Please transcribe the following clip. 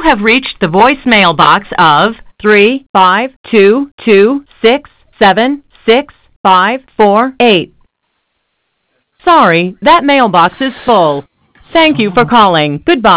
have reached the voicemail box of 35226766548. Sorry, that mailbox is full. Thank you for calling. Goodbye.